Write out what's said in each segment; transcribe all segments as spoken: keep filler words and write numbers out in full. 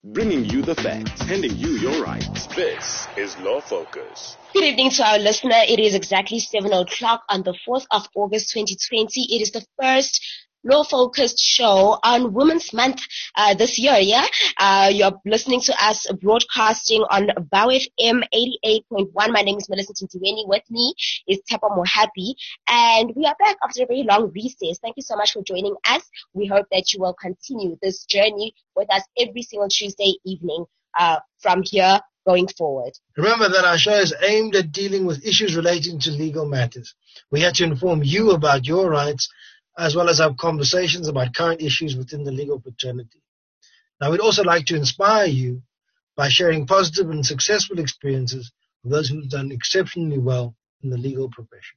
Bringing you the facts, handing you your rights. This is Law Focus. Good evening to our listener. It is exactly seven o'clock on the fourth of August twenty twenty. It is the first law-focused show on Women's Month uh, this year, yeah? Uh, you're listening to us broadcasting on Vow F M eighty-eight point one. My name is Melissa Tintiweni. With me is Tepa Mohapi. And we are back after a very long recess. Thank you so much for joining us. We hope that you will continue this journey with us every single Tuesday evening uh, from here going forward. Remember that our show is aimed at dealing with issues relating to legal matters. We had to inform you about your rights, as well as have conversations about current issues within the legal fraternity. Now, we'd also like to inspire you by sharing positive and successful experiences of those who've done exceptionally well in the legal profession.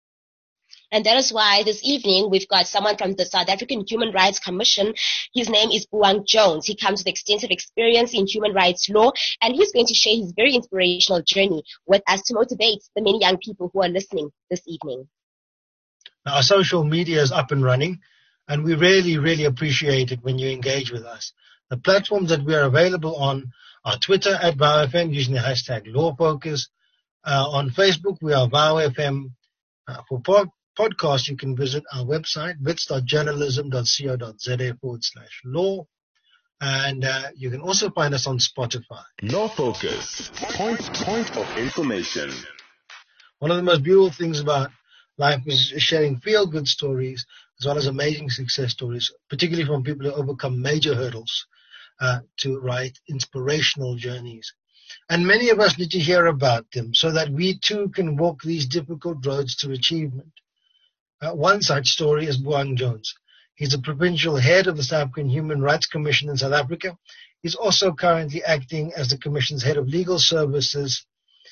And that is why this evening we've got someone from the South African Human Rights Commission. His name is Buang Jones. He comes with extensive experience in human rights law, and he's going to share his very inspirational journey with us to motivate the many young people who are listening this evening. Now, our social media is up and running, and we really, really appreciate it when you engage with us. The platforms that we are available on are Twitter at Vow F M using the hashtag LawFocus. Uh, on Facebook, we are Vow F M. Uh, for pod- podcasts, you can visit our website, wits.journalism.co.za forward slash law. And uh, you can also find us on Spotify. Law Focus, point, point of information. One of the most beautiful things about life is sharing feel-good stories as well as amazing success stories, particularly from people who overcome major hurdles uh, to write inspirational journeys. And many of us need to hear about them so that we too can walk these difficult roads to achievement. Uh, one such story is Buang Jones. He's the provincial head of the South African Human Rights Commission in South Africa. He's also currently acting as the Commission's head of legal services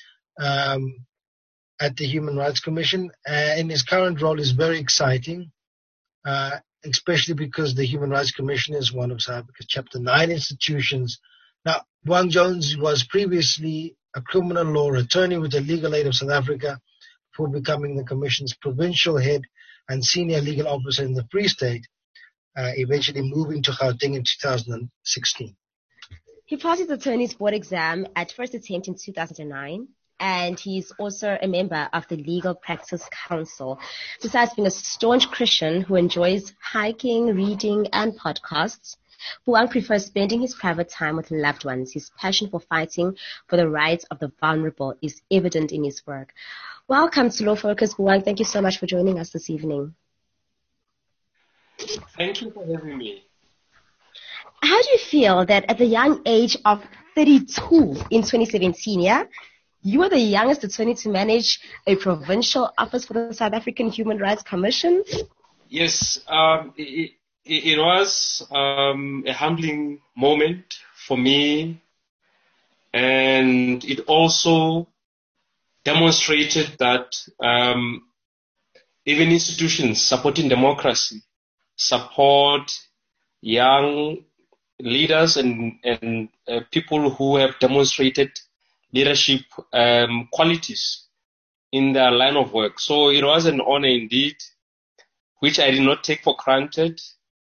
um, at the Human Rights Commission. Uh, and his current role is very exciting, uh, especially because the Human Rights Commission is one of South Africa's Chapter nine institutions. Now, Buang Jones was previously a criminal law attorney with the Legal Aid of South Africa before becoming the Commission's provincial head and senior legal officer in the Free State, uh, eventually moving to Gauteng in two thousand sixteen. He passed his attorney's board exam at first attempt in two thousand nine. And he's also a member of the Legal Practice Council. Besides being a staunch Christian who enjoys hiking, reading, and podcasts, Buang prefers spending his private time with loved ones. His passion for fighting for the rights of the vulnerable is evident in his work. Welcome to Law Focus, Buang. Thank you so much for joining us this evening. Thank you for having me. How do you feel that at the young age of thirty-two in twenty seventeen, yeah, you were the youngest attorney to manage a provincial office for the South African Human Rights Commission? Yes, um, it, it, it was um, a humbling moment for me, and it also demonstrated that um, even institutions supporting democracy support young leaders and, and uh, people who have demonstrated leadership um, qualities in their line of work. So it was an honor indeed, which I did not take for granted.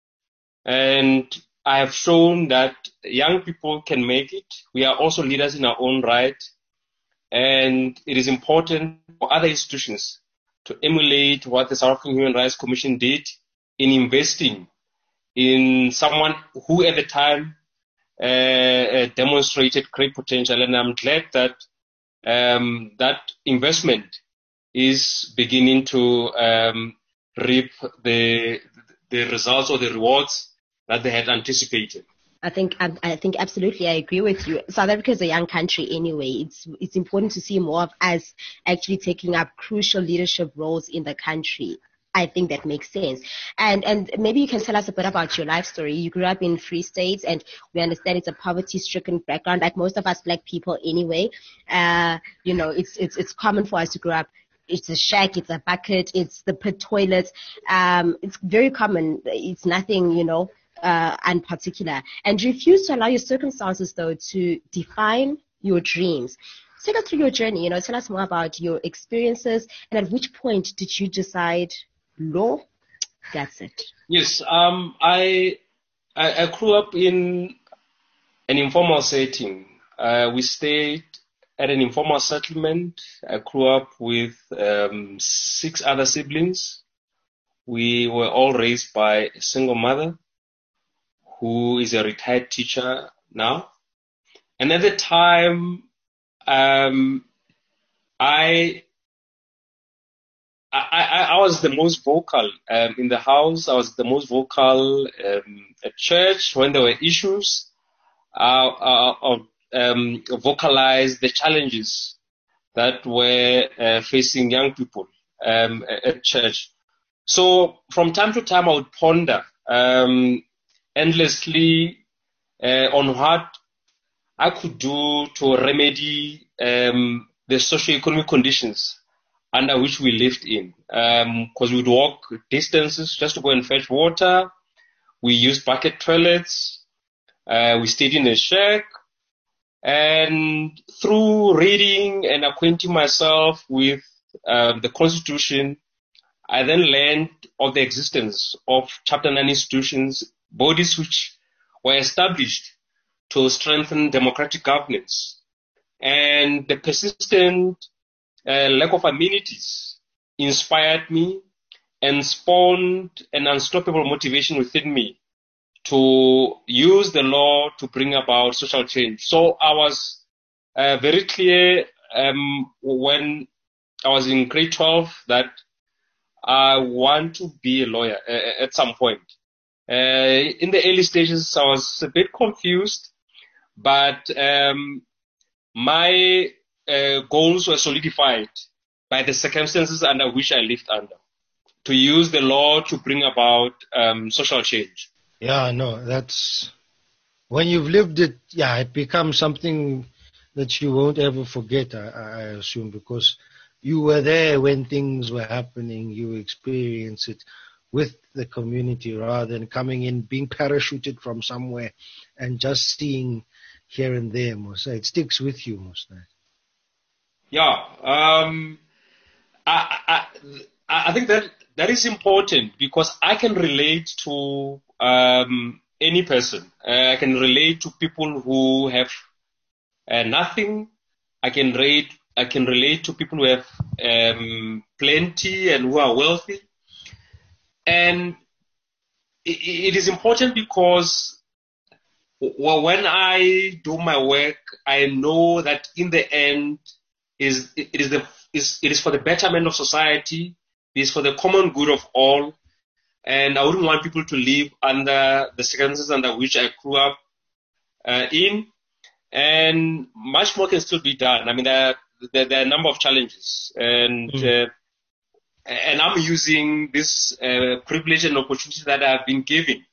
And I have shown that young people can make it. We are also leaders in our own right. And it is important for other institutions to emulate what the South African Human Rights Commission did in investing in someone who at the time uh, uh, demonstrated great potential. And I'm glad that um, that investment is beginning to um, reap the the results or the rewards that they had anticipated. I think I, I think absolutely I agree with you. South Africa is a young country anyway. It's it's important to see more of us actually taking up crucial leadership roles in the country. I think that makes sense. And and maybe you can tell us a bit about your life story. You grew up in Free State, and we understand it's a poverty-stricken background, like most of us black people anyway. Uh, you know, it's it's it's common for us to grow up. It's a shack, it's a bucket, it's the pit toilet. Um, it's very common. It's nothing, you know, uh, unparticular. And you refuse to allow your circumstances, though, to define your dreams. Take us through your journey. You know, tell us more about your experiences, and at which point did you decide law? That's it. Yes, um, I, I I grew up in an informal setting. Uh, we stayed at an informal settlement. I grew up with um, six other siblings. We were all raised by a single mother who is a retired teacher now. And at the time, um, I, I, I was the most vocal um, in the house. I was the most vocal um, at church when there were issues. Uh, uh, um, vocalize the challenges that were uh, facing young people um, at church. So from time to time, I would ponder um, endlessly uh, on what I could do to remedy um, the socio-economic conditions under which we lived in. Because um, we'd walk distances just to go and fetch water. We used bucket toilets. Uh, we stayed in a shack. And through reading and acquainting myself with uh, the Constitution, I then learned of the existence of Chapter nine institutions, bodies which were established to strengthen democratic governance. And the persistent uh, lack of amenities inspired me and spawned an unstoppable motivation within me to use the law to bring about social change. So I was uh, very clear um, when I was in grade twelve that I want to be a lawyer uh, at some point. Uh, in the early stages, I was a bit confused, but um, my uh, goals were solidified by the circumstances under which I lived under, to use the law to bring about um, social change. Yeah, no, that's, when you've lived it, yeah, it becomes something that you won't ever forget, I, I assume, because you were there when things were happening, you experienced it with the community rather than coming in, being parachuted from somewhere and just seeing here and there, Musa. It sticks with you, Musa. Yeah, um, I, I, I think that that is important because I can relate to um, any person. Uh, I can relate to people who have uh, nothing. I can relate. I can relate to people who have um, plenty and who are wealthy. And it, it is important because well, when I do my work, I know that in the end, is it is the is it is for the betterment of society. It is for the common good of all. And I wouldn't want people to live under the circumstances under which I grew up uh, in. And much more can still be done. I mean, there, there, there are a number of challenges. And mm. uh, and I'm using this uh, privilege and opportunity that I've been given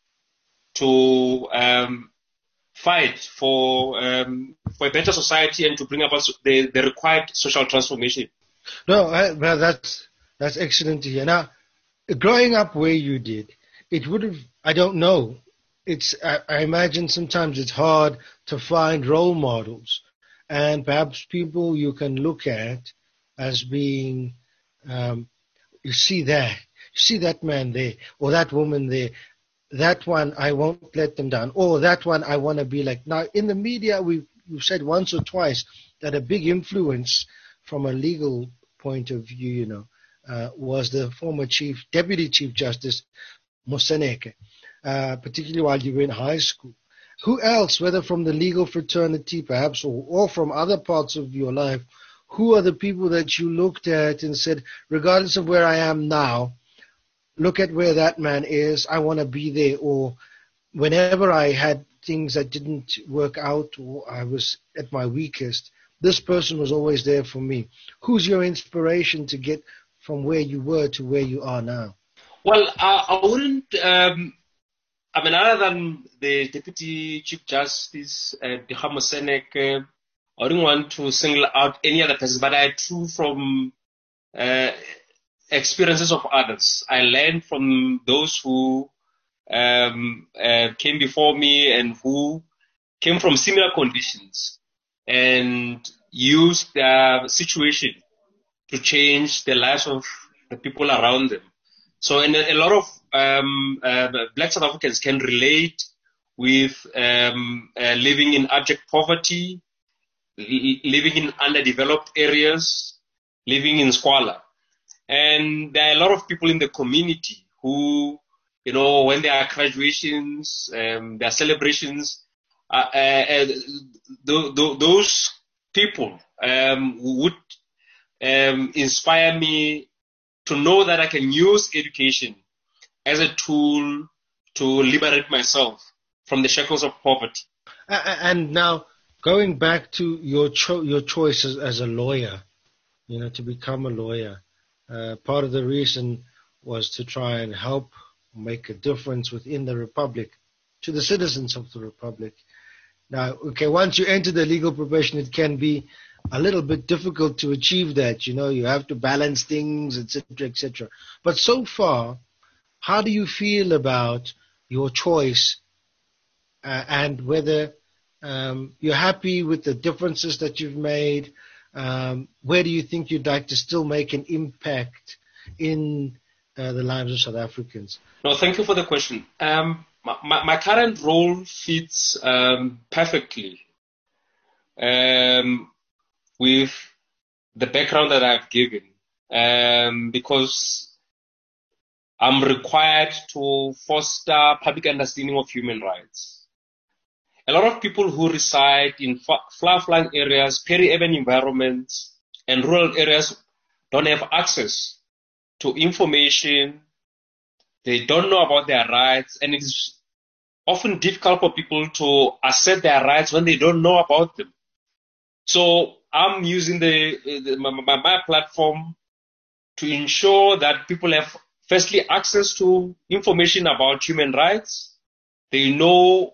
to um, fight for um, for a better society and to bring about the, the required social transformation. No, I, well, that's that's excellent to hear. Now, growing up where you did, it would have, I don't know, it's, I, I imagine sometimes it's hard to find role models and perhaps people you can look at as being, um, you see that, you see that man there or that woman there, that one I won't let them down, or that one I want to be like. Now, in the media, we've, we've said once or twice that a big influence from a legal point of view, you know, Uh, was the former chief, deputy chief justice, Moseneke, uh, particularly while you were in high school. Who else, whether from the legal fraternity perhaps, or, or from other parts of your life, who are the people that you looked at and said, regardless of where I am now, look at where that man is, I want to be there, or whenever I had things that didn't work out or I was at my weakest, this person was always there for me. Who's your inspiration to get from where you were to where you are now? Well, I, I wouldn't, um, I mean, other than the Deputy Chief Justice, uh, Dikgang Moseneke, I wouldn't want to single out any other person, but I drew from uh, experiences of others. I learned from those who um, uh, came before me and who came from similar conditions and used their situation to change the lives of the people around them. So and a lot of um, uh, Black South Africans can relate with um, uh, living in abject poverty, li- living in underdeveloped areas, living in squalor. And there are a lot of people in the community who, you know, when there are graduations, um, there are celebrations, uh, uh, uh, th- th- those people um, would um, inspire me to know that I can use education as a tool to liberate myself from the shackles of poverty. And now, going back to your cho- your choice as, as a lawyer, you know, to become a lawyer, uh, part of the reason was to try and help make a difference within the Republic, to the citizens of the Republic. Now, okay, once you enter the legal profession, it can be a little bit difficult to achieve that. You know, you have to balance things, et cetera, et cetera. But so far, how do you feel about your choice uh, and whether um, you're happy with the differences that you've made? Um, where do you think you'd like to still make an impact in uh, the lives of South Africans? No, thank you for the question. Um, my, my current role fits um, perfectly um, with the background that I've given, um, because I'm required to foster public understanding of human rights. A lot of people who reside in far-flung areas, peri-urban environments, and rural areas don't have access to information. They don't know about their rights, and it's often difficult for people to assert their rights when they don't know about them. So I'm using the, the my, my platform to ensure that people have, firstly, access to information about human rights. They know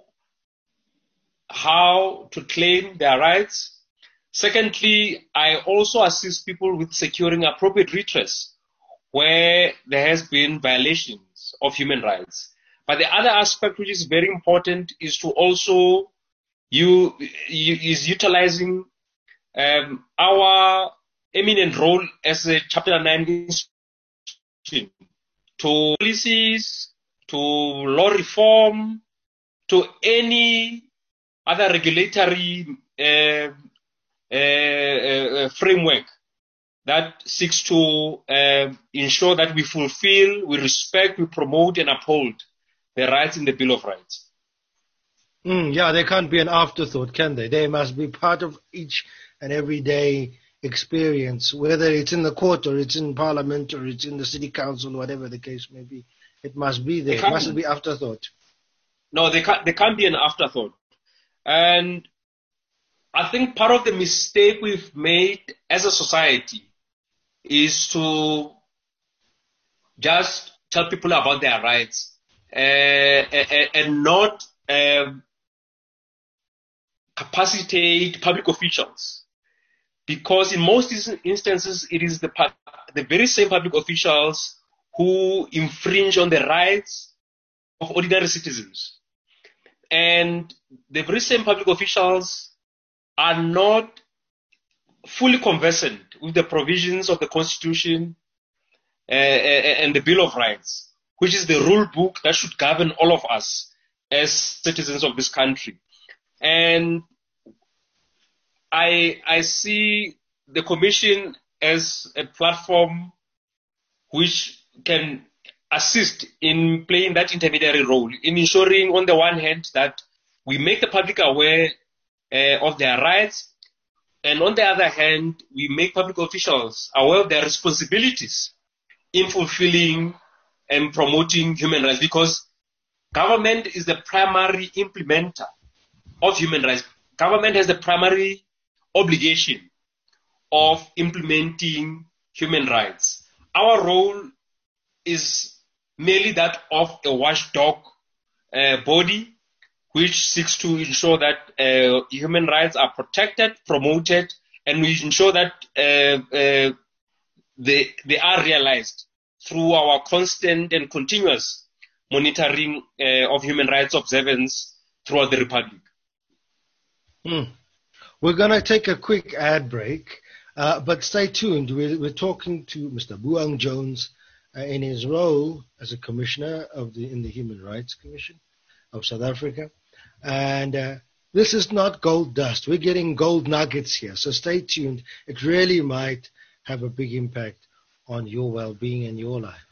how to claim their rights. Secondly, I also assist people with securing appropriate redress where there has been violations of human rights. But the other aspect which is very important is to also you, you is utilizing um, our eminent role as a Chapter nine institution to policies, to law reform, to any other regulatory uh, uh, uh, framework that seeks to uh, ensure that we fulfill, we respect, we promote and uphold the rights in the Bill of Rights. Mm, yeah, they can't be an afterthought, can they? They must be part of each and every day experience, whether it's in the court or it's in parliament or it's in the city council, whatever the case may be. It must be there. It mustn't be afterthought. No, they can't, they can't be an afterthought. And I think part of the mistake we've made as a society is to just tell people about their rights uh, and, and not uh, capacitate public officials. Because in most instances, it is the, the very same public officials who infringe on the rights of ordinary citizens. And the very same public officials are not fully conversant with the provisions of the Constitution uh, and the Bill of Rights, which is the rule book that should govern all of us as citizens of this country. And I, I see the Commission as a platform which can assist in playing that intermediary role, in ensuring, on the one hand, that we make the public aware uh, of their rights, and on the other hand, we make public officials aware of their responsibilities in fulfilling and promoting human rights, because government is the primary implementer of human rights. Government has the primary obligation of implementing human rights. Our role is merely that of a watchdog uh, body which seeks to ensure that uh, human rights are protected, promoted, and we ensure that uh, uh, they, they are realized through our constant and continuous monitoring uh, of human rights observance throughout the Republic. Hmm. We're going to take a quick ad break, uh, but stay tuned. We're, we're talking to Mister Buang Jones uh, in his role as a commissioner of the in the Human Rights Commission of South Africa. And uh, this is not gold dust. We're getting gold nuggets here. So stay tuned. It really might have a big impact on your well-being and your life.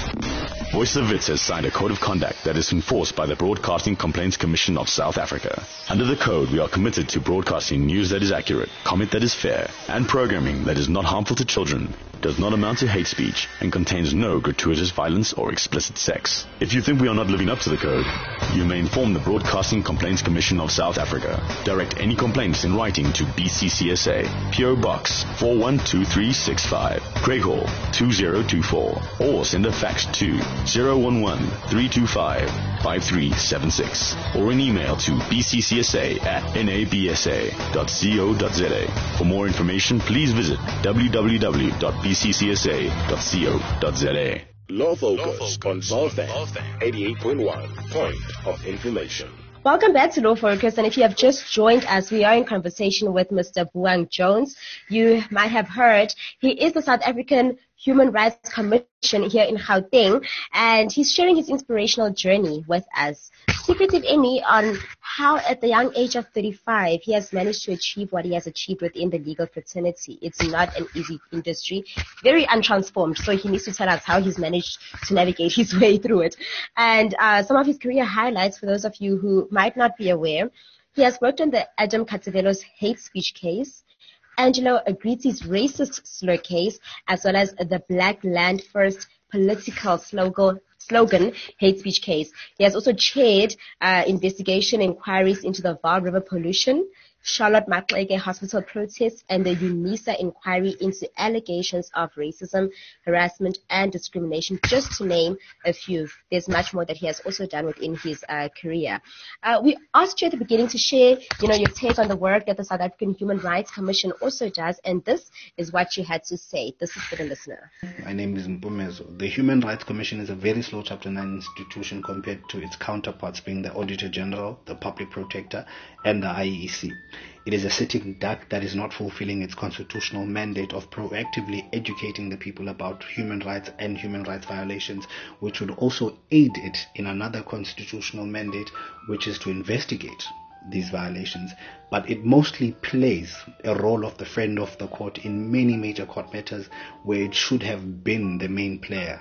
Voice of Wits has signed a code of conduct that is enforced by the Broadcasting Complaints Commission of South Africa. Under the code, we are committed to broadcasting news that is accurate, comment that is fair, and programming that is not harmful to children, does not amount to hate speech, and contains no gratuitous violence or explicit sex. If you think we are not living up to the code, you may inform the Broadcasting Complaints Commission of South Africa. Direct any complaints in writing to B C C S A, P O Box four one two three six five, Craig Hall two zero two four, or send a fax to zero one one three two five five three seven six, or an email to b c c s a at n a b s a dot co dot z a. For more information, please visit w w w dot b c c s a dot co dot z a. Law Focus on Valfan, eighty-eight point one, point of information. Welcome back to Law Focus, and if you have just joined us, we are in conversation with Mister Buang Jones. You might have heard he is the South African Human Rights Commission here in Gauteng, and he's sharing his inspirational journey with us. Secretive Any on how at the young age of thirty-five he has managed to achieve what he has achieved within the legal fraternity. It's not an easy industry, very untransformed, so he needs to tell us how he's managed to navigate his way through it. And uh, some of his career highlights for those of you who might not be aware: he has worked on the Adam Katsevelo's hate speech case, Angelo Agriti's racist slur case, as well as the Black Land First political slogan, slogan hate speech case. He has also chaired uh, investigation inquiries into the Vaal River pollution, Charlotte Maxeke hospital protests, and the UNISA inquiry into allegations of racism, harassment, and discrimination, just to name a few. There's much more that he has also done within his uh, career. Uh, we asked you at the beginning to share, you know, your take on the work that the South African Human Rights Commission also does, and this is what you had to say. This is for the listener. My name is Mpumezo. The Human Rights Commission is a very slow Chapter nine institution compared to its counterparts being the Auditor General, the Public Protector, and the I E C. It is a sitting duck that is not fulfilling its constitutional mandate of proactively educating the people about human rights and human rights violations, which would also aid it in another constitutional mandate, which is to investigate these violations. But it mostly plays a role of the friend of the court in many major court matters where it should have been the main player.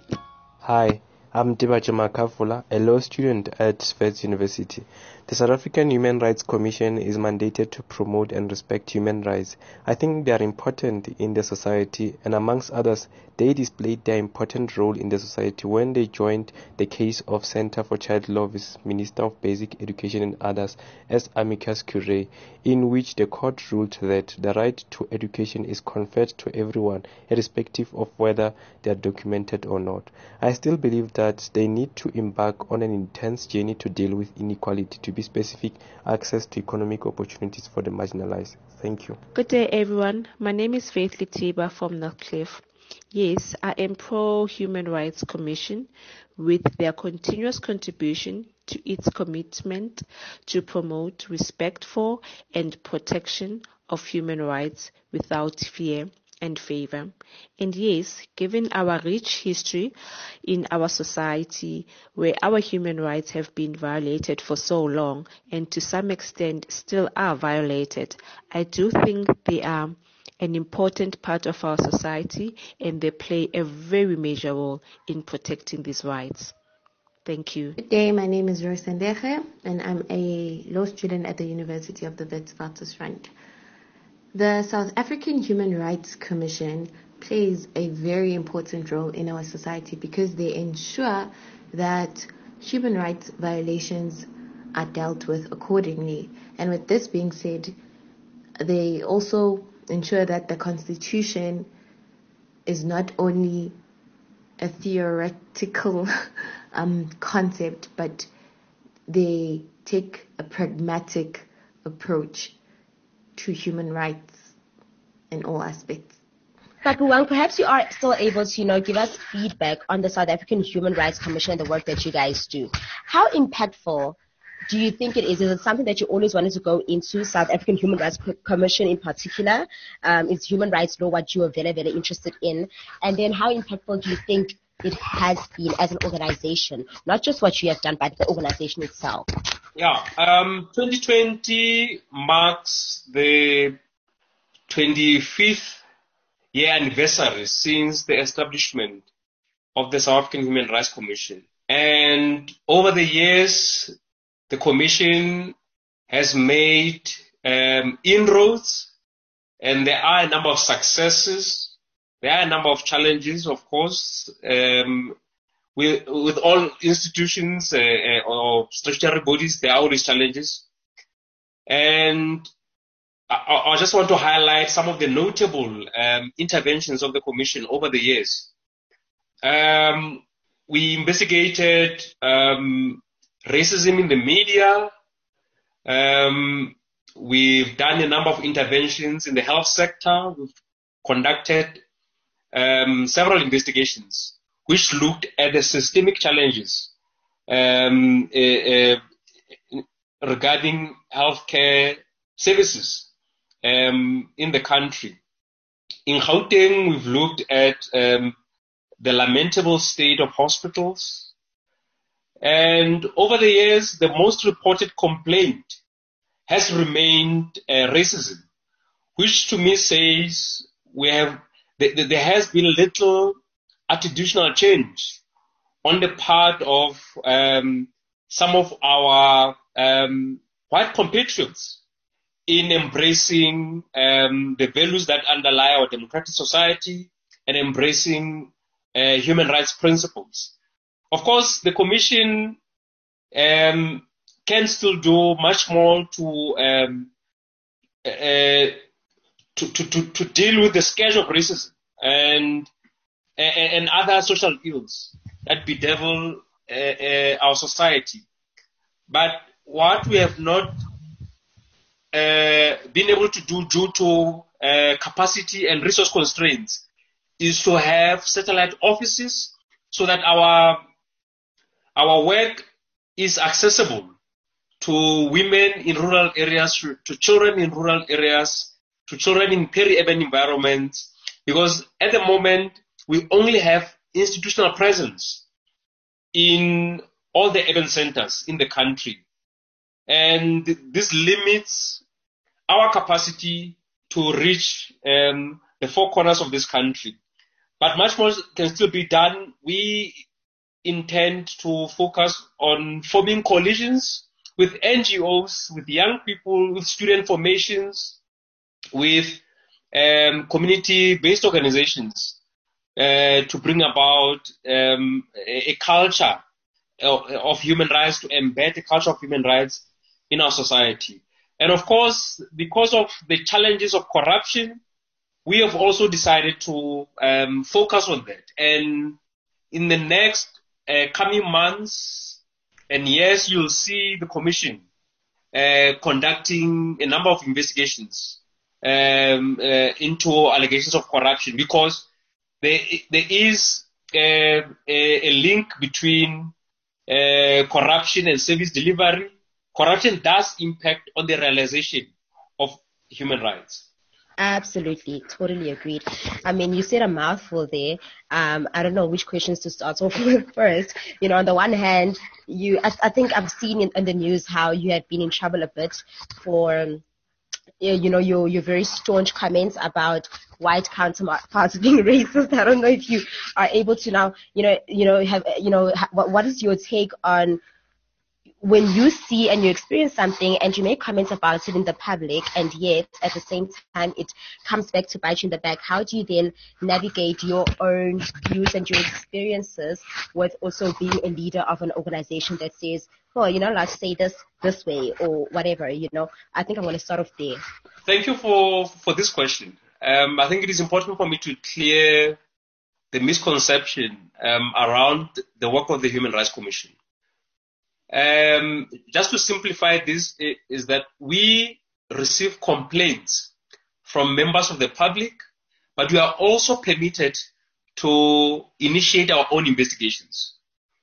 Hi, I'm Dibaja Makafula, a law student at Wits University. The South African Human Rights Commission is mandated to promote and respect human rights. I think they are important in the society, and amongst others, they displayed their important role in the society when they joined the case of Center for Child Law with Minister of Basic Education and others as amicus curiae, in which the court ruled that the right to education is conferred to everyone, irrespective of whether they are documented or not. I still believe that they need to embark on an intense journey to deal with inequality, to be specific, access to economic opportunities for the marginalized. Thank you. Good day, everyone. My name is Faith Litiba from Northcliffe. Yes, I am pro-Human Rights Commission with their continuous contribution to its commitment to promote respect for and protection of human rights without fear and favor. And yes, given our rich history in our society where our human rights have been violated for so long and to some extent still are violated, I do think they are an important part of our society and they play a very major role in protecting these rights. Thank you. Good day, my name is Roy Sandeche and I'm a law student at the University of the Witwatersrand. The South African Human Rights Commission plays a very important role in our society because they ensure that human rights violations are dealt with accordingly. And with this being said, they also ensure that the Constitution is not only a theoretical um, concept, but they take a pragmatic approach to human rights in all aspects. But Buang, perhaps you are still able to, you know, give us feedback on the South African Human Rights Commission and the work that you guys do. How impactful do you think it is? Is it something that you always wanted to go into, South African Human Rights Commission in particular? Um, is human rights law what you are very, very interested in? And then how impactful do you think it has been as an organization, not just what you have done, but the organization itself? Yeah, um, twenty twenty marks the twenty-fifth year anniversary since the establishment of the South African Human Rights Commission. And over the years, the Commission has made um, inroads, and there are a number of successes. There are a number of challenges, of course. Um, with, with all institutions uh, uh, or statutory bodies, there are always challenges. And I, I just want to highlight some of the notable um, interventions of the Commission over the years. Um, we investigated um, racism in the media. Um, we've done a number of interventions in the health sector. We've conducted um, several investigations which looked at the systemic challenges um, uh, uh, regarding healthcare services um, in the country. In Gauteng, we've looked at um, the lamentable state of hospitals. And over the years, the most reported complaint has remained uh, racism, which to me says we have th- th- there has been little attitudinal change on the part of um, some of our um, white compatriots in embracing um, the values that underlie our democratic society and embracing uh, human rights principles. Of course, the Commission um, can still do much more to, um, uh, to, to, to, to deal with the scourge of racism and, and, and other social ills that bedevil uh, uh, our society. But what we have not uh, been able to do due to uh, capacity and resource constraints is to have satellite offices so that our our work is accessible to women in rural areas, to, to children in rural areas, to children in peri-urban environments, because at the moment we only have institutional presence in all the urban centers in the country. And this limits our capacity to reach um, the four corners of this country. But much more can still be done. We intend to focus on forming coalitions with N G Os, with young people, with student formations, with um, community-based organizations uh, to bring about um, a, a culture of, of human rights, to embed a culture of human rights in our society. And of course, because of the challenges of corruption, we have also decided to um, focus on that. And in the next uh, coming months and years, you'll see the Commission uh, conducting a number of investigations um, uh, into allegations of corruption, because there, there is a, a, a link between uh, corruption and service delivery. Corruption does impact on the realization of human rights. Absolutely, totally agreed. I mean, you said a mouthful there. Um, I don't know which questions to start off with first. You know, on the one hand, you, I, I think I've seen in, in the news how you have been in trouble a bit for, um, you know, your your very staunch comments about white counterparts being racist. I don't know if you are able to now, you know, you know, have, you know, what what is your take on when you see and you experience something and you make comments about it in the public, and yet at the same time it comes back to bite you in the back? How do you then navigate your own views and your experiences with also being a leader of an organization that says, oh, you're not allowed to say this this way or whatever, you know? I think I'm going to start off there. Thank you for, for this question. Um, I think it is important for me to clear the misconception um, around the work of the Human Rights Commission. Um, just to simplify this, is that we receive complaints from members of the public, but we are also permitted to initiate our own investigations.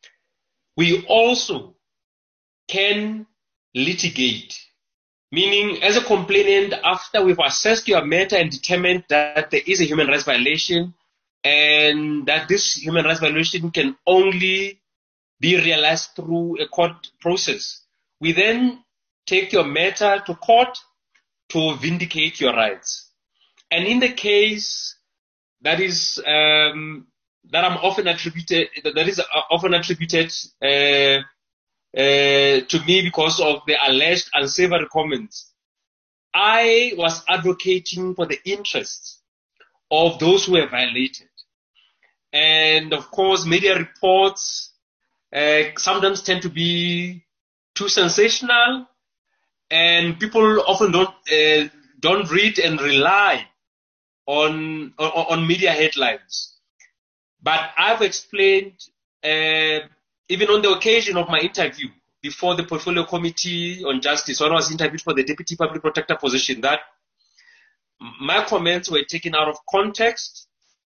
We also can litigate, meaning as a complainant, after we've assessed your matter and determined that there is a human rights violation, and that this human rights violation can only be realized through a court process. We then take your matter to court to vindicate your rights. And in the case that is um, that I'm often attributed, that is often attributed uh, uh, to me because of the alleged unsavory comments, I was advocating for the interests of those who were violated. And of course, media reports uh, sometimes tend to be too sensational, and people often don't uh, don't read and rely on, on on media headlines. But I've explained, uh, even on the occasion of my interview before the Portfolio Committee on Justice, when I was interviewed for the Deputy Public Protector position, that my comments were taken out of context.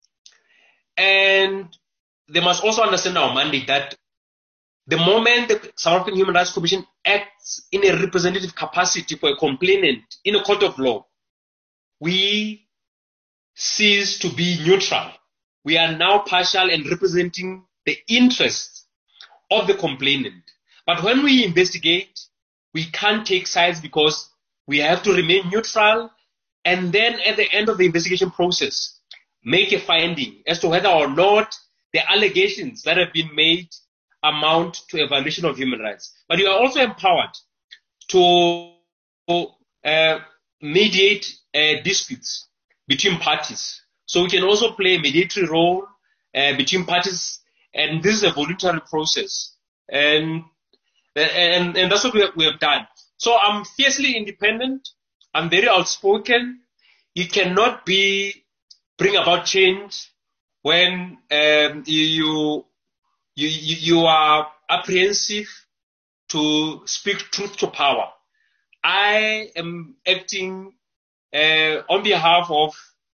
And they must also understand our mandate, that the moment the South African Human Rights Commission acts in a representative capacity for a complainant in a court of law, we cease to be neutral. We are now partial and representing the interests of the complainant. But when we investigate, we can't take sides because we have to remain neutral, and then at the end of the investigation process, make a finding as to whether or not the allegations that have been made amount to a violation of human rights. But you are also empowered to uh, mediate uh, disputes between parties. So we can also play a mediatory role uh, between parties, and this is a voluntary process. And and, and that's what we have, we have done. So I'm fiercely independent. I'm very outspoken. You cannot be bring about change when um, you, you you you are apprehensive to speak truth to power. I am acting uh, on behalf of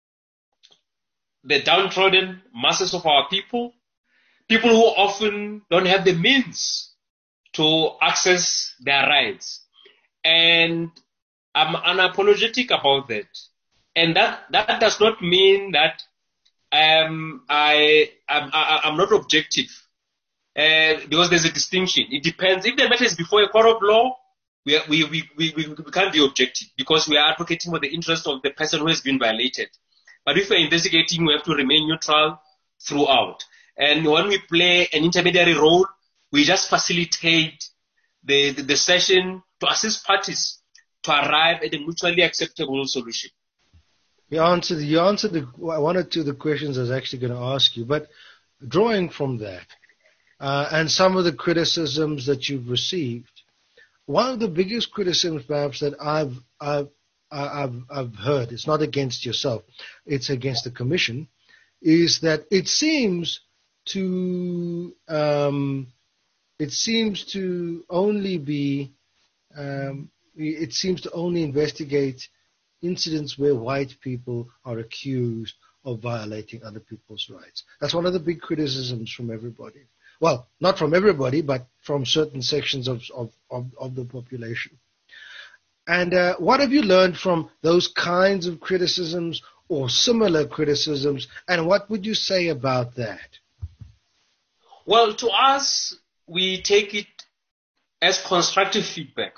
the downtrodden masses of our people, people who often don't have the means to access their rights. And I'm unapologetic about that. And that, that does not mean that um, I, I'm, I'm not objective, uh, because there's a distinction. It depends. If the matter is before a court of law, we, are, we, we, we, we, we can't be objective because we are advocating for the interest of the person who has been violated. But if we're investigating, we have to remain neutral throughout. And when we play an intermediary role, we just facilitate the, the, the session to assist parties to arrive at a mutually acceptable solution. You answered, you answered the, one or two of the questions I was actually going to ask you, but drawing from that, uh, and some of the criticisms that you've received, one of the biggest criticisms perhaps that I've, I've, I've, I've heard, it's not against yourself, it's against the Commission, is that it seems to, um, it seems to only be, um, it seems to only investigate incidents where white people are accused of violating other people's rights. That's one of the big criticisms from everybody. Well, not from everybody, but from certain sections of, of, of, of the population. And uh, what have you learned from those kinds of criticisms or similar criticisms, and what would you say about that? Well, to us, we take it as constructive feedback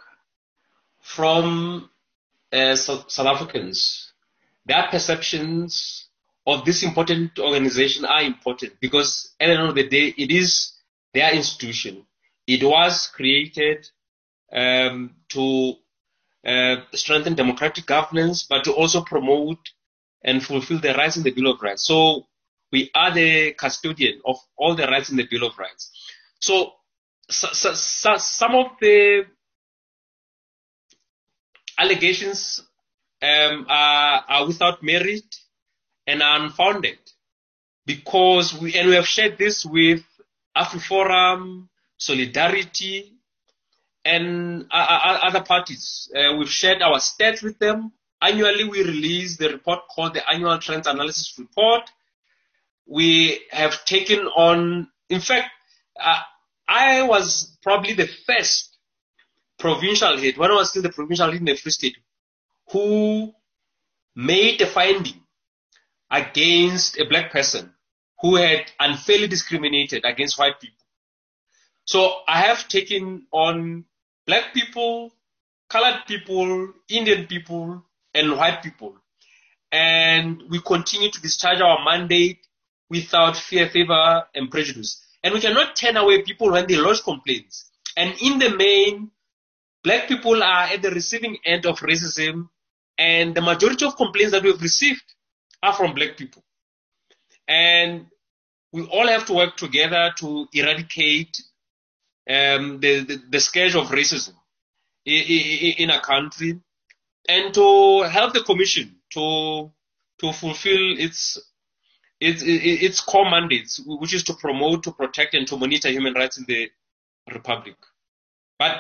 from uh, South Africans. Their perceptions of this important organization are important because at the end of the day, it is their institution. It was created um, to uh, strengthen democratic governance, but to also promote and fulfill the rights in the Bill of Rights. So we are the custodian of all the rights in the Bill of Rights. So, so, so, so some of the allegations um, are, are without merit and are unfounded because we, and we have shared this with AfriForum, Solidarity, and uh, other parties. Uh, we've shared our stats with them. Annually, we release the report called the Annual Trends Analysis Report. We have taken on, in fact, uh, I was probably the first provincial head, when I was still the provincial head in the Free State, who made a finding against a black person who had unfairly discriminated against white people. So I have taken on black people, colored people, Indian people, and white people. And we continue to discharge our mandate without fear, favor, and prejudice. And we cannot turn away people when they lodge complaints. And in the main, black people are at the receiving end of racism, and the majority of complaints that we've received are from black people. And we all have to work together to eradicate um, the, the, the scourge of racism in, in, in a country, and to help the commission to to fulfill its its its core mandates, which is to promote, to protect, and to monitor human rights in the Republic. But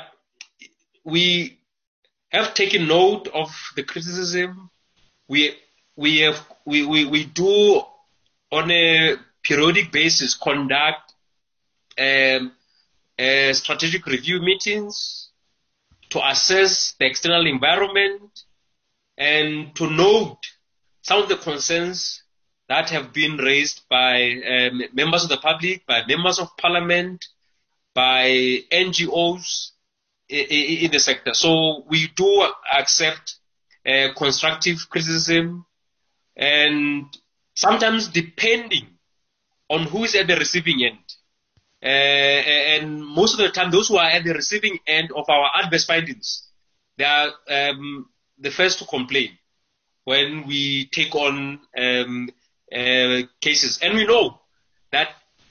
we have taken note of the criticism. We we have we, we, we do on a periodic basis conduct um, uh, strategic review meetings to assess the external environment and to note some of the concerns that have been raised by um, members of the public, by members of parliament, by N G Os in, in the sector. So we do accept uh, constructive criticism, and sometimes depending on who is at the receiving end. Uh, and most of the time, those who are at the receiving end of our adverse findings, they are um, the first to complain when we take on um, uh, cases. And we know that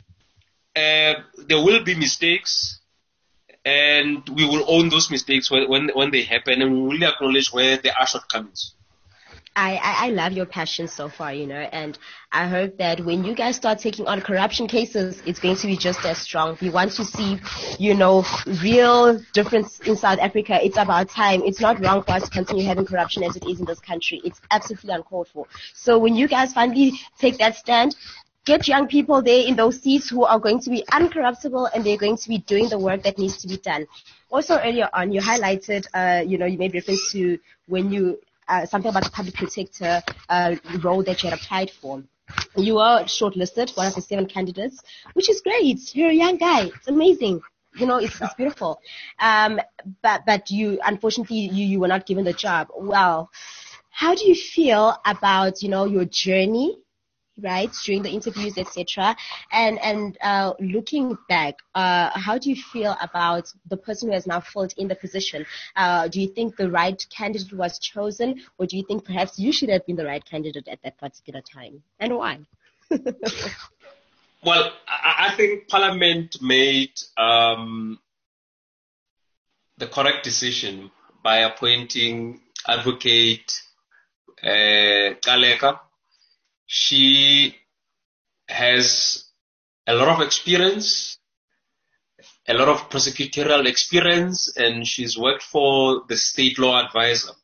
uh, there will be mistakes, and we will own those mistakes when, when, when they happen, and we will acknowledge where there are shortcomings. I, I, I love your passion so far, you know, and I hope that when you guys start taking on corruption cases, it's going to be just as strong. We want to see, you know, real difference in South Africa. It's about time. It's not wrong for us to continue having corruption as it is in this country. It's absolutely uncalled for. So when you guys finally take that stand, get young people there in those seats who are going to be uncorruptible, and they're going to be doing the work that needs to be done. Also, earlier on, you highlighted, uh, you know, you made reference to when you Uh, something about the public protector uh, role that you had applied for. You were shortlisted, one of the seven candidates, which is great. You're a young guy. It's amazing. You know, it's, it's beautiful. Um, but but you, unfortunately, you, you were not given the job. Well, how do you feel about, you know, your journey, right, during the interviews, et cetera, and and uh, looking back, uh, how do you feel about the person who has now filled in the position? Uh, do you think the right candidate was chosen, or do you think perhaps you should have been the right candidate at that particular time, and why? Well, I, I think Parliament made um, the correct decision by appointing Advocate uh, Kaleka. She has a lot of experience, a lot of prosecutorial experience, and she's worked for the state law advisor.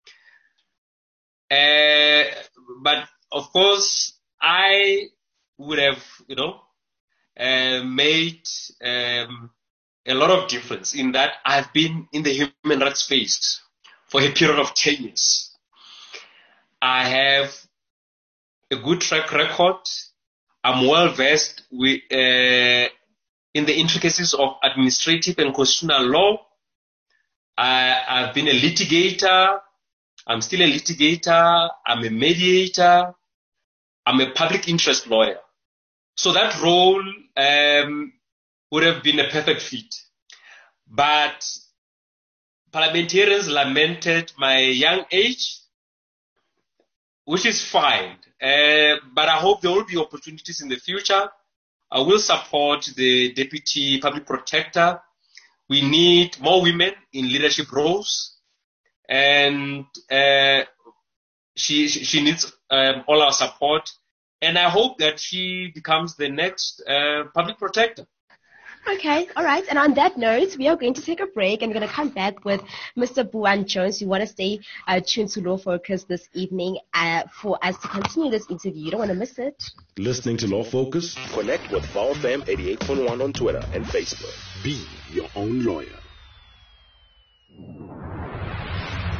Uh, but of course, I would have, you know, uh, made um, a lot of difference in that I've been in the human rights space for a period of ten years. I have a good track record. I'm well versed with, uh, in the intricacies of administrative and constitutional law. I, I've been a litigator. I'm still a litigator. I'm a mediator. I'm a public interest lawyer. So that role um, would have been a perfect fit. But parliamentarians lamented my young age, which is fine. Uh, but I hope there will be opportunities in the future. I will support the Deputy Public Protector. We need more women in leadership roles, and uh, she she needs um, all our support. And I hope that she becomes the next uh, Public Protector. Okay, all right. And on that note, we are going to take a break, and we're going to come back with Mister Buan Jones. You want to stay uh, tuned to Law Focus this evening uh, for us to continue this interview. You don't want to miss it. Listening to Law Focus? Connect with V O W F M eighty-eight point one on Twitter and Facebook. Be your own lawyer.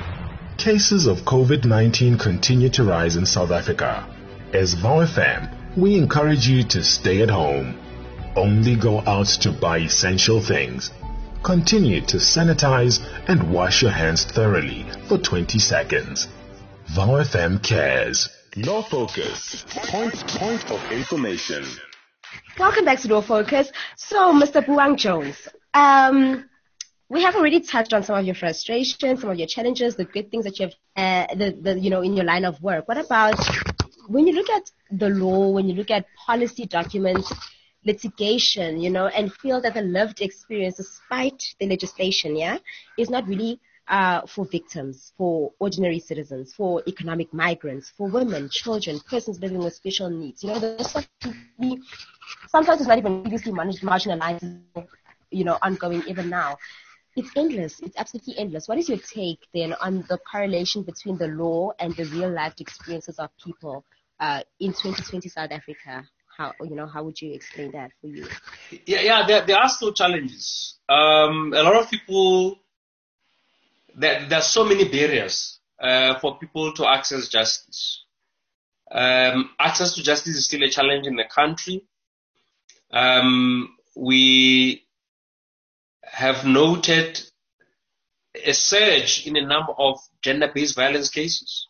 Cases of COVID nineteen continue to rise in South Africa. As V O W F M, we encourage you to stay at home. Only go out to buy essential things. Continue to sanitize and wash your hands thoroughly for twenty seconds. V O W F M cares. Law Focus. Point, point of information. Welcome back to Law Focus. So, Mister Buang Jones, um, we have already touched on some of your frustrations, some of your challenges, the good things that you have, uh, the, the, you know, in your line of work. What about when you look at the law, when you look at policy documents, litigation, you know, and feel that the lived experience, despite the legislation, yeah, is not really uh, for victims, for ordinary citizens, for economic migrants, for women, children, persons living with special needs. You know, there's something, sometimes it's not even previously marginalized, you know, ongoing even now. It's endless. It's absolutely endless. What is your take then on the correlation between the law and the real life experiences of people uh, in twenty twenty South Africa? How, you know, how would you explain that for you? Yeah, yeah, there, there are still challenges. Um, a lot of people, there, there are so many barriers uh, for people to access justice. Um, access to justice is still a challenge in the country. Um, we have noted a surge in a number of gender-based violence cases.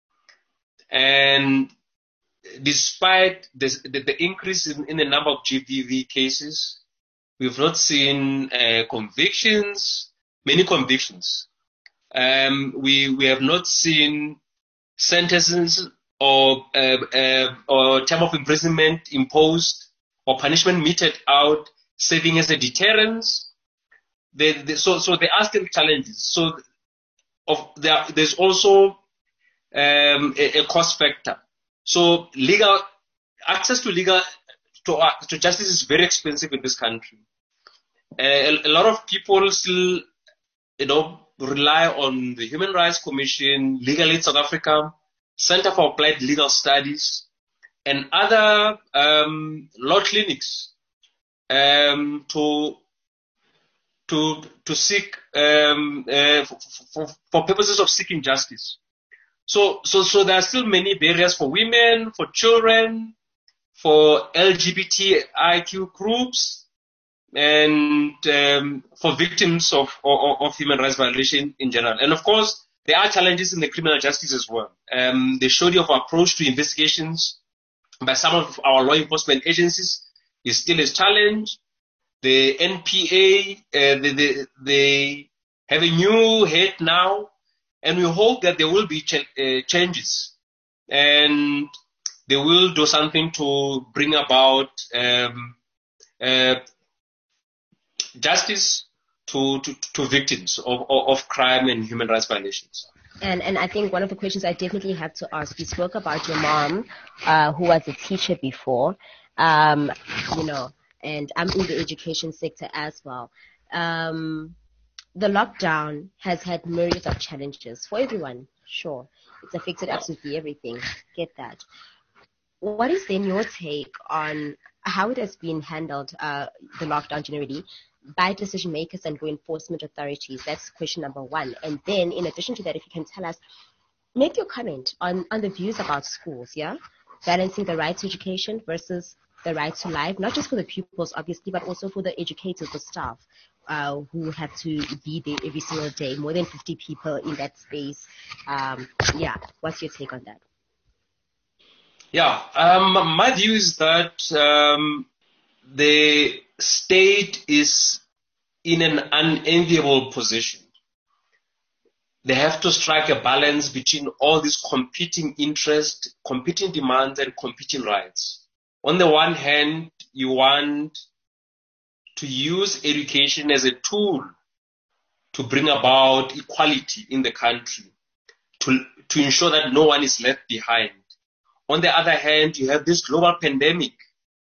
And despite this, the, the increase in, in the number of G B V cases, we've not seen uh, convictions, many convictions. Um, we we have not seen sentences or uh, uh, or term of imprisonment imposed or punishment meted out, serving as a deterrence. They, they, so so there are still challenges. So of there, there's also um, a, a cost factor. So legal access to legal to, uh, to justice is very expensive in this country. Uh, a, a lot of people still, you know, rely on the Human Rights Commission, Legal Aid South Africa, Center for Applied Legal Studies, and other um, law clinics um, to to to seek um, uh, for, for, for purposes of seeking justice. So, so, so there are still many barriers for women, for children, for L G B T I Q groups, and um, for victims of, of, of human rights violation in general. And of course, there are challenges in the criminal justice as well. Um, the surety of approach to investigations by some of our law enforcement agencies is still a challenge. The N P A, uh, they, they, they have a new head now. And we hope that there will be ch- uh, changes, and they will do something to bring about um, uh, justice to, to, to victims of, of crime and human rights violations. And and I think one of the questions I definitely have to ask, you spoke about your mom, uh, who was a teacher before, um, you know, and I'm in the education sector as well. Um, The lockdown has had myriad of challenges for everyone, sure. It's affected absolutely everything, get that. What is then your take on how it has been handled, uh, the lockdown generally, by decision makers and law enforcement authorities? That's question number one. And then, in addition to that, if you can tell us, make your comment on, on the views about schools, yeah? Balancing the right to education versus the right to life, not just for the pupils, obviously, but also for the educators, the staff. Uh, who have to be there every single day, more than fifty people in that space. Um, yeah, what's your take on that? Yeah, um, my view is that um, the state is in an unenviable position. They have to strike a balance between all these competing interests, competing demands, and competing rights. On the one hand, you want to use education as a tool to bring about equality in the country, to, to ensure that no one is left behind. On the other hand, you have this global pandemic,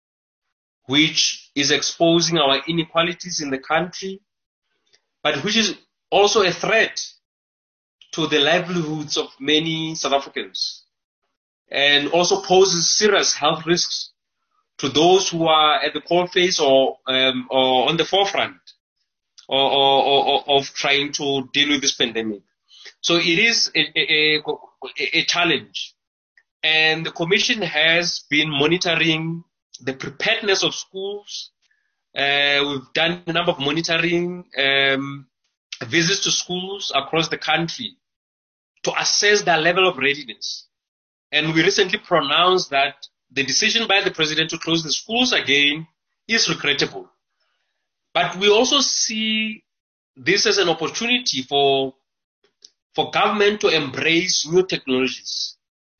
which is exposing our inequalities in the country, but which is also a threat to the livelihoods of many South Africans, and also poses serious health risks to those who are at the coalface or um, or on the forefront or, or, or, of trying to deal with this pandemic. So it is a, a, a, a challenge. And the Commission has been monitoring the preparedness of schools. Uh, we've done a number of monitoring um, visits to schools across the country to assess their level of readiness. And we recently pronounced that the decision by the President to close the schools again is regrettable. But we also see this as an opportunity for, for government to embrace new technologies,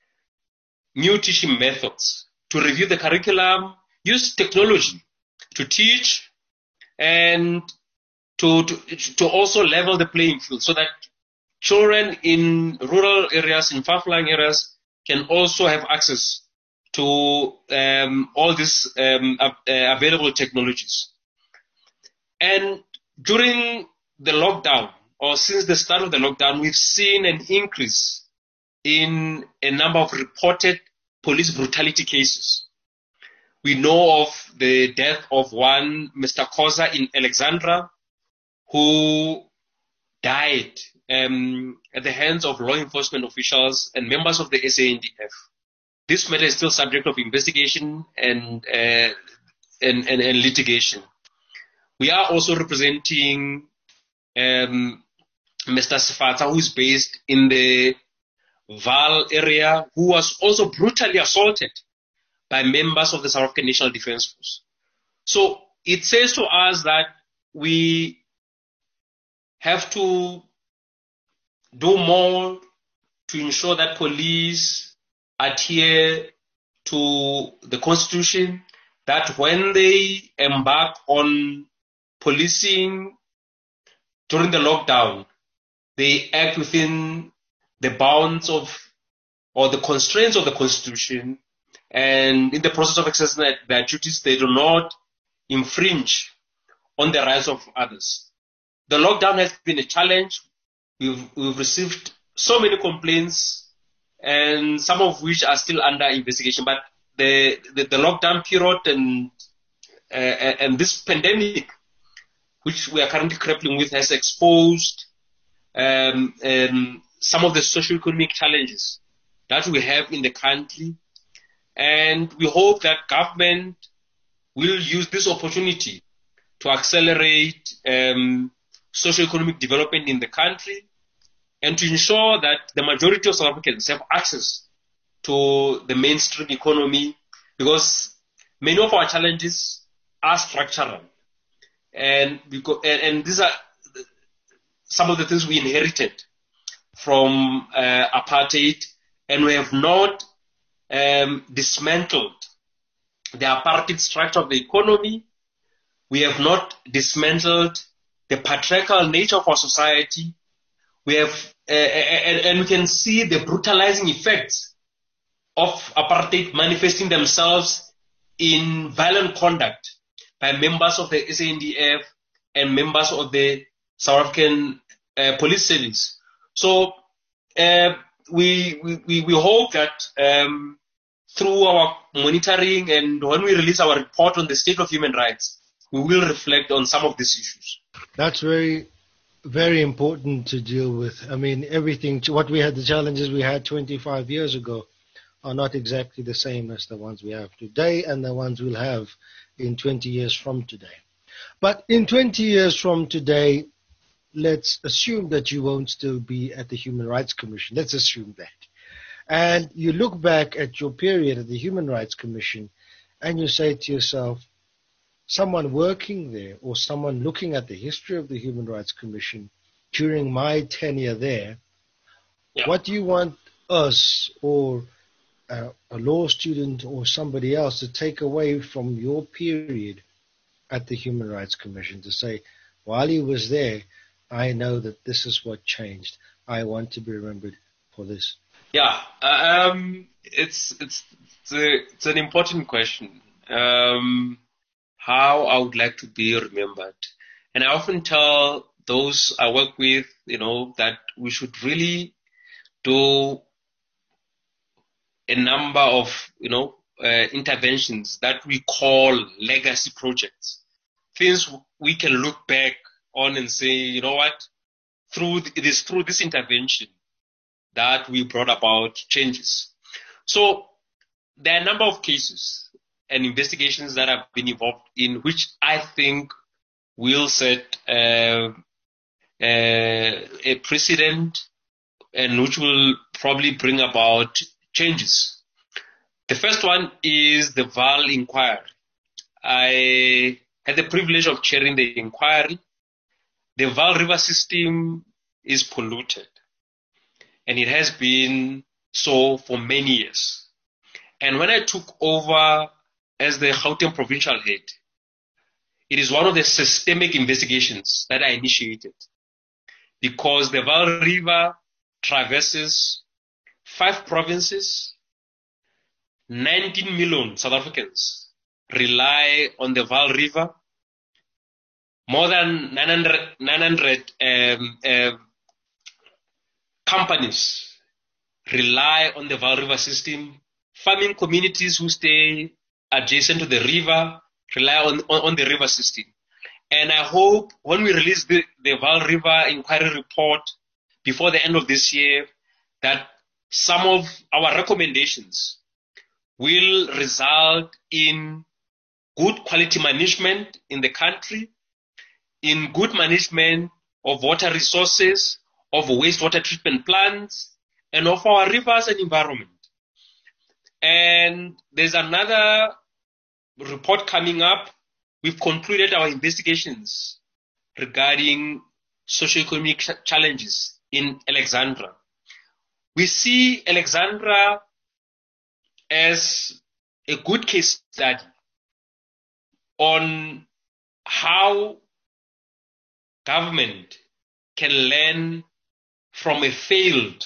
new teaching methods, to review the curriculum, use technology to teach, and to, to, to also level the playing field so that children in rural areas, in far-flung areas, can also have access to um, all these um, uh, available technologies. And during the lockdown, or since the start of the lockdown, we've seen an increase in a number of reported police brutality cases. We know of the death of one, Mister Khoza in Alexandra, who died um, at the hands of law enforcement officials and members of the S A N D F. This matter is still subject of investigation and, uh, and, and, and litigation. We are also representing um, Mister Sifata, who is based in the Vaal area, who was also brutally assaulted by members of the South African National Defence Force. So it says to us that we have to do more to ensure that police adhere to the Constitution, that when they embark on policing during the lockdown, they act within the bounds of or the constraints of the Constitution, and in the process of exercising their, their duties, they do not infringe on the rights of others. The lockdown has been a challenge. We've, we've received so many complaints, and some of which are still under investigation. But the the, the lockdown period and uh, and this pandemic, which we are currently grappling with, has exposed um, um, some of the socio-economic challenges that we have in the country. And we hope that government will use this opportunity to accelerate um, socio-economic development in the country and to ensure that the majority of South Africans have access to the mainstream economy, because many of our challenges are structural. And, because, and, and these are some of the things we inherited from uh, apartheid, and we have not um, dismantled the apartheid structure of the economy. We have not dismantled the patriarchal nature of our society. We have, uh, and, and we can see the brutalizing effects of apartheid manifesting themselves in violent conduct by members of the S A N D F and members of the South African uh, police service. So uh, we, we we hope that um, through our monitoring and when we release our report on the state of human rights, we will reflect on some of these issues. That's very, very important to deal with. I mean, everything, what we had, the challenges we had twenty-five years ago are not exactly the same as the ones we have today and the ones we'll have in twenty years from today. But in twenty years from today, let's assume that you won't still be at the Human Rights Commission. Let's assume that. And you look back at your period at the Human Rights Commission and you say to yourself, someone working there or someone looking at the history of the Human Rights Commission during my tenure there, yeah. What do you want us or uh, a law student or somebody else to take away from your period at the Human Rights Commission to say, while he was there, I know that this is what changed. I want to be remembered for this. Yeah, um, it's it's it's, a, it's an important question. Um, how I would like to be remembered, and I often tell those I work with, you know, that we should really do a number of, you know, uh, interventions that we call legacy projects, things we can look back on and say, you know what, through it is through this intervention that we brought about changes. So there are a number of cases and investigations that have been involved in which I think will set uh, uh, a precedent and which will probably bring about changes. The first one is the Vaal inquiry. I had the privilege of chairing the inquiry. The Vaal River system is polluted, and it has been so for many years. And when I took over as the Gauteng provincial head, it is one of the systemic investigations that I initiated, because the Vaal River traverses five provinces. nineteen million South Africans rely on the Vaal River. More than nine hundred, nine hundred um, uh, companies rely on the Vaal River system. Farming communities who stay adjacent to the river rely on, on, on the river system. And I hope when we release the, the Vaal River inquiry report before the end of this year, that some of our recommendations will result in good quality management in the country, in good management of water resources, of wastewater treatment plants, and of our rivers and environment. And there's another report coming up. We've concluded our investigations regarding socioeconomic ch- challenges in Alexandra. We see Alexandra as a good case study on how government can learn from a failed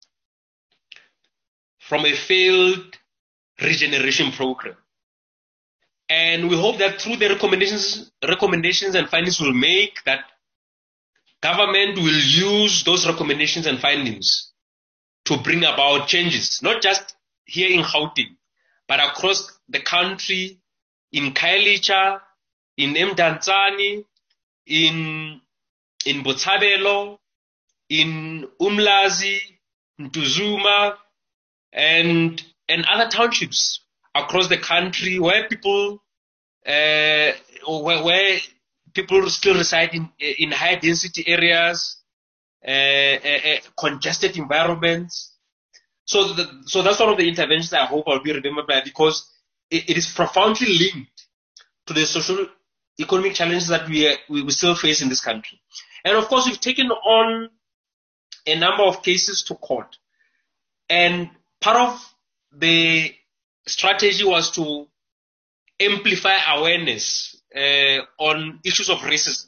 from a failed regeneration program. And we hope that through the recommendations, recommendations and findings we'll make, that government will use those recommendations and findings to bring about changes, not just here in Gauteng, but across the country, in Khayelitsha, in Mdantsane, in, in Botshabelo, in Umlazi, Ntuzuma, and, and other townships across the country where people, uh, where, where people still reside in, in high density areas, uh, uh, uh, congested environments. So, the, so that's one of the interventions I hope I'll be remembered by, because it, it is profoundly linked to the social economic challenges that we, uh, we we still face in this country. And of course, we've taken on a number of cases to court. And part of the strategy was to amplify awareness uh, on issues of racism.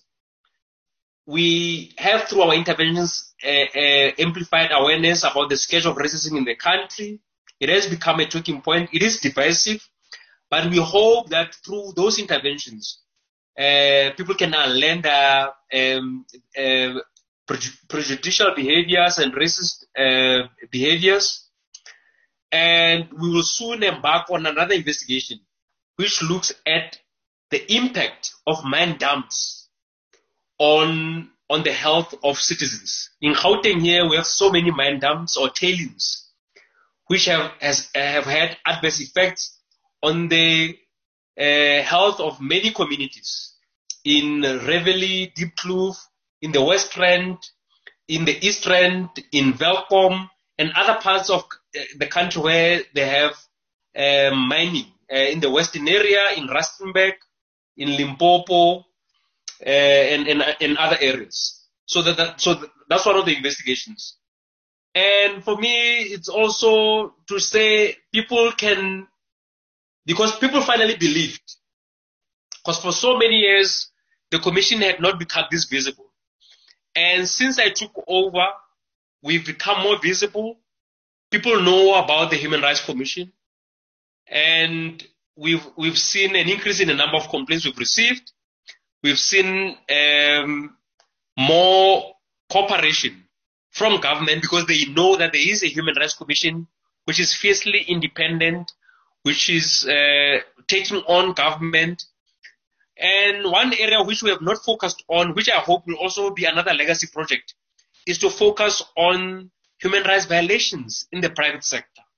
We have, through our interventions, uh, uh, amplified awareness about the scourge of racism in the country. It has become a talking point. It is divisive, but we hope that through those interventions, uh, people can now learn the um, uh, prejudicial behaviors and racist uh, behaviors. And we will soon embark on another investigation which looks at the impact of mine dumps on, on the health of citizens. In Gauteng here, we have so many mine dumps or tailings which have, has, have had adverse effects on the uh, health of many communities in Reveille, Diepkloof, in the West Rand, in the East Rand, in Welkom, and other parts of the country where they have uh, mining. Uh, in the western area, in Rustenburg, in Limpopo, uh, and, and, and other areas. So that, that so that's one of the investigations. And for me, it's also to say people can, because people finally believed, because for so many years, the commission had not become this visible. And since I took over, we've become more visible. People know about the Human Rights Commission, and we've we've seen an increase in the number of complaints we've received. We've seen um, more cooperation from government, because they know that there is a Human Rights Commission which is fiercely independent, which is uh, taking on government. And one area which we have not focused on, which I hope will also be another legacy project, is to focus on human rights violations in the private sector.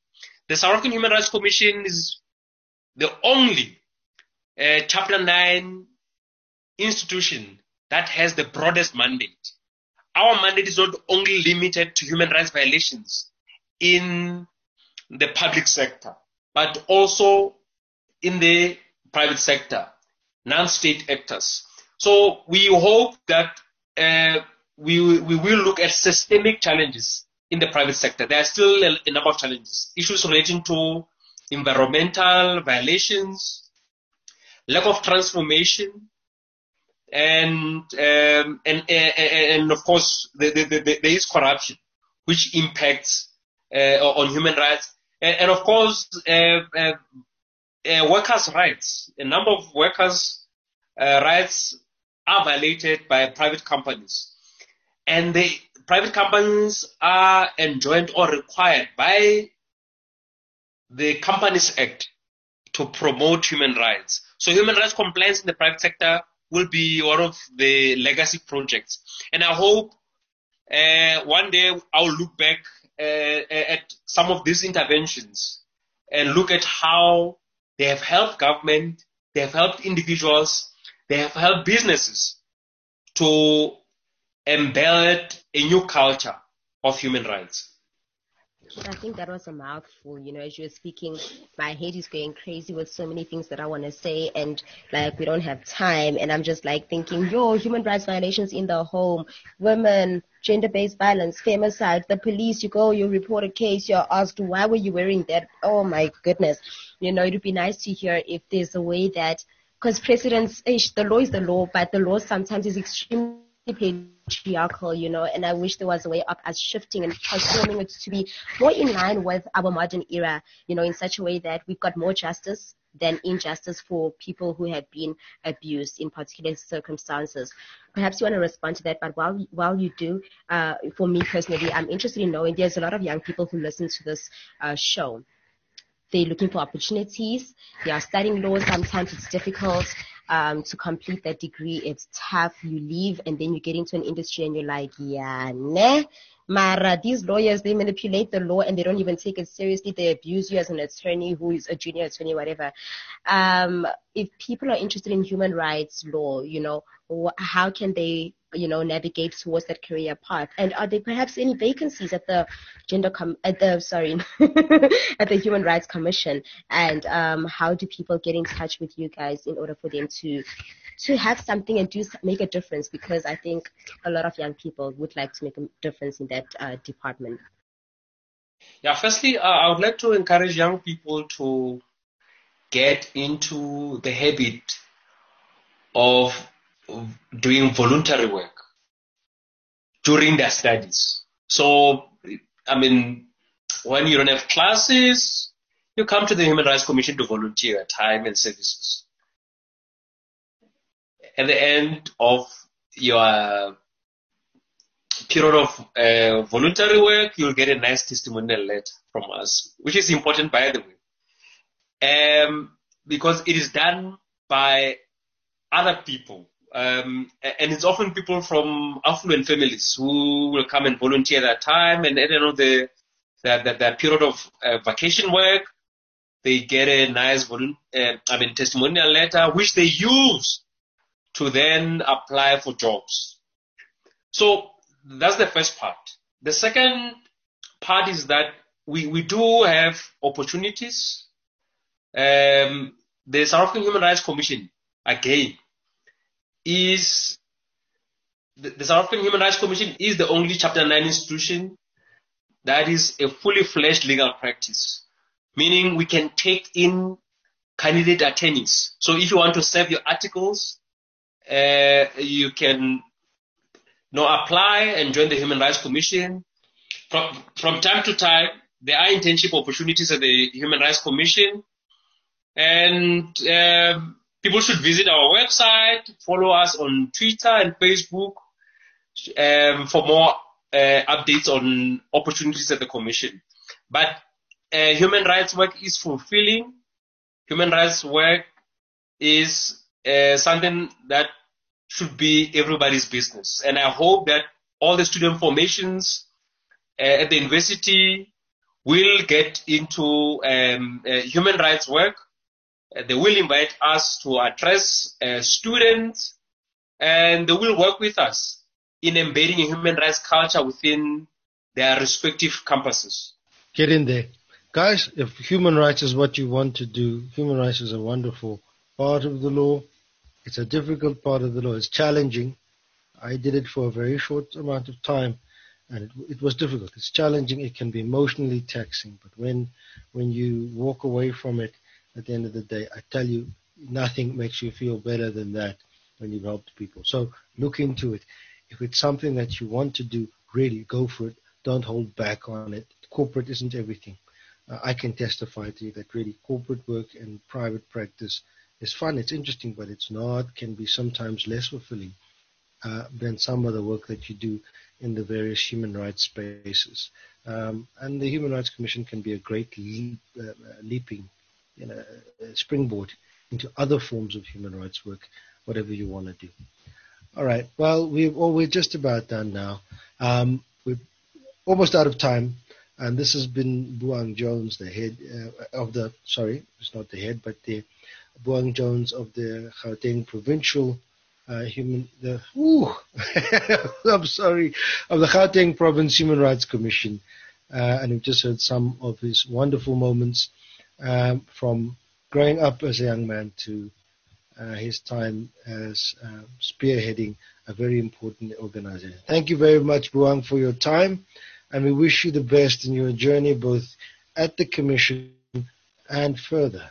the South African Human Rights Commission is the only uh, Chapter nine institution that has the broadest mandate. Our mandate is not only limited to human rights violations in the public sector, but also in the private sector, non-state actors. So we hope that uh, we, we will look at systemic challenges in the private sector. There are still a, a number of challenges, issues relating to environmental violations, lack of transformation, and um, and, and and of course the, the, the, there is corruption, which impacts uh, on human rights, and, and of course uh, uh, uh, workers' rights. A number of workers' uh, rights are violated by private companies, and the private companies are enjoined or required by the Companies Act to promote human rights. So human rights compliance in the private sector will be one of the legacy projects. And I hope uh, one day I'll look back uh, at some of these interventions and look at how they have helped government, they have helped individuals, they have helped businesses to embed a new culture of human rights. I think that was a mouthful. You know, as you were speaking, my head is going crazy with so many things that I want to say, and like we don't have time. And I'm just like thinking, yo, human rights violations in the home, women, gender-based violence, femicide, the police. You go, you report a case, you're asked, why were you wearing that? Oh my goodness. You know, it would be nice to hear if there's a way that, because precedents, the law is the law, but the law sometimes is extremely patriarchal, you know, and I wish there was a way of us shifting and transforming it to be more in line with our modern era, you know, in such a way that we've got more justice than injustice for people who have been abused in particular circumstances. Perhaps you want to respond to that, but while while you do, uh, for me personally, I'm interested in knowing there's a lot of young people who listen to this uh, show. They're looking for opportunities. They are studying law. Sometimes it's difficult um, to complete that degree. It's tough. You leave and then you get into an industry and you're like, yeah, nah. Mara, these lawyers, they manipulate the law and they don't even take it seriously. They abuse you as an attorney who is a junior attorney, whatever. Um, if people are interested in human rights law, you know, wh- how can they, you know, navigate towards that career path? And are there perhaps any vacancies at the gender com- at the sorry at the Human Rights Commission? And um, how do people get in touch with you guys in order for them to to have something and do make a difference? Because I think a lot of young people would like to make a difference in that uh, department. Yeah, firstly, uh, I would like to encourage young people to get into the habit of doing voluntary work during their studies. So, I mean, when you don't have classes, you come to the Human Rights Commission to volunteer your time and services. At the end of your period of uh, voluntary work, you'll get a nice testimonial letter from us, which is important, by the way, um, because it is done by other people. Um, and it's often people from affluent families who will come and volunteer their time, and at the end of the, the, the, the period of uh, vacation work, they get a nice volu- uh, I mean, testimonial letter, which they use to then apply for jobs. So that's the first part. The second part is that we, we do have opportunities. Um, the South African Human Rights Commission, again, is the, the South African Human Rights Commission is the only Chapter nine institution that is a fully fledged legal practice, meaning we can take in candidate attorneys. So if you want to serve your articles, uh, you can you know, apply and join the Human Rights Commission. From, from time to time, there are internship opportunities at the Human Rights Commission, and um, people should visit our website, follow us on Twitter and Facebook um, for more uh, updates on opportunities at the Commission. But uh, human rights work is fulfilling. Human rights work is uh, something that should be everybody's business. And I hope that all the student formations uh, at the university will get into um, uh, human rights work. Uh, they will invite us to address uh, students, and they will work with us in embedding a human rights culture within their respective campuses. Get in there. Guys, if human rights is what you want to do, human rights is a wonderful part of the law. It's a difficult part of the law. It's challenging. I did it for a very short amount of time, and it, it was difficult. It's challenging. It can be emotionally taxing. But when when you walk away from it at the end of the day, I tell you, nothing makes you feel better than that when you've helped people. So look into it. If it's something that you want to do, really go for it. Don't hold back on it. Corporate isn't everything. Uh, I can testify to you that really corporate work and private practice is fun. It's interesting, but it's not, can be sometimes less fulfilling uh, than some of the work that you do in the various human rights spaces. Um, and the Human Rights Commission can be a great leap, uh, leaping you know, springboard into other forms of human rights work, whatever you want to do. All right. Well, we've, well, we're just about done now. Um, we're almost out of time. And this has been Buang Jones, the head uh, of the, sorry, it's not the head, but the Buang Jones of the Gauteng Provincial uh, Human, the, ooh, I'm sorry, of the Gauteng Province Human Rights Commission. Uh, and we've just heard some of his wonderful moments um, from growing up as a young man to uh, his time as uh, spearheading a very important organization. Thank you very much, Buang, for your time. And we wish you the best in your journey, both at the Commission and further.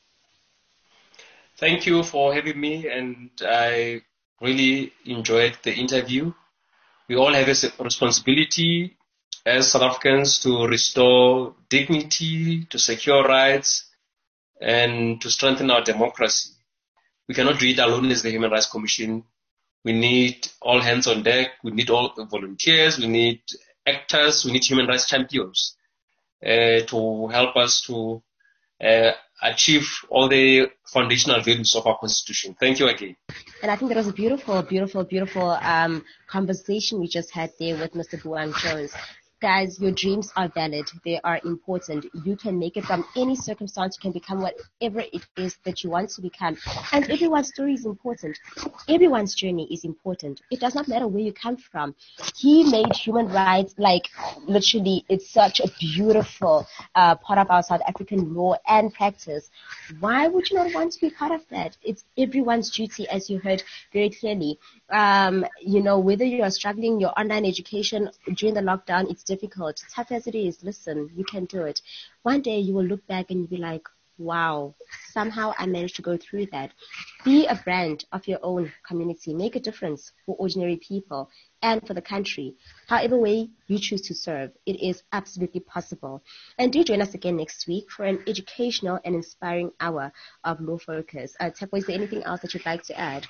Thank you for having me, and I really enjoyed the interview. We all have a responsibility as South Africans to restore dignity, to secure rights, and to strengthen our democracy. We cannot do it alone as the Human Rights Commission. We need all hands on deck. We need all volunteers. We need actors, we need human rights champions uh, to help us to uh, achieve all the foundational values of our Constitution. Thank you again. And I think that was a beautiful, beautiful, beautiful um, conversation we just had there with Mister Buang Jones. Guys, your dreams are valid. They are important. You can make it from any circumstance. You can become whatever it is that you want to become. And everyone's story is important. Everyone's journey is important. It does not matter where you come from. He made human rights, like, literally, it's such a beautiful uh, part of our South African law and practice. Why would you not want to be part of that? It's everyone's duty, as you heard very clearly. Um, you know, whether you are struggling your online education during the lockdown, it's difficult. Tough as it is, listen, you can do it. One day you will look back and you'll be like, wow, somehow I managed to go through that. Be a brand of your own community. Make a difference for ordinary people and for the country. However way you choose to serve, it is absolutely possible. And do join us again next week for an educational and inspiring hour of Law Focus. Uh, Tepo, is there anything else that you'd like to add?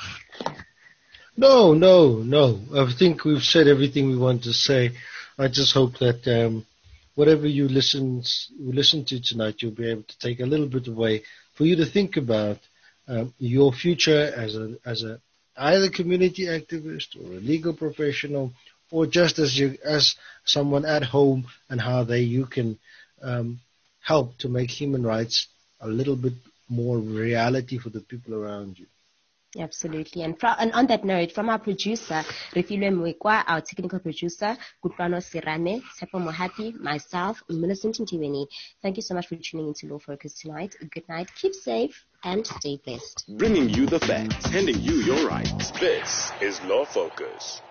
No, no, no. I think we've said everything we want to say. I just hope that um, whatever you listen, you listen to tonight, you'll be able to take a little bit away for you to think about um, your future as a as a either community activist or a legal professional, or just as you as someone at home, and how they you can um, help to make human rights a little bit more reality for the people around you. Absolutely. And, from, and on that note, from our producer, Refilwe Mwekwa, our technical producer, Kutlwano Sirame, Tepo Mohapi, myself, Millicent Ntiweni, thank you so much for tuning into Law Focus tonight. Good night, keep safe, and stay blessed. Bringing you the facts, handing you your rights. This is Law Focus.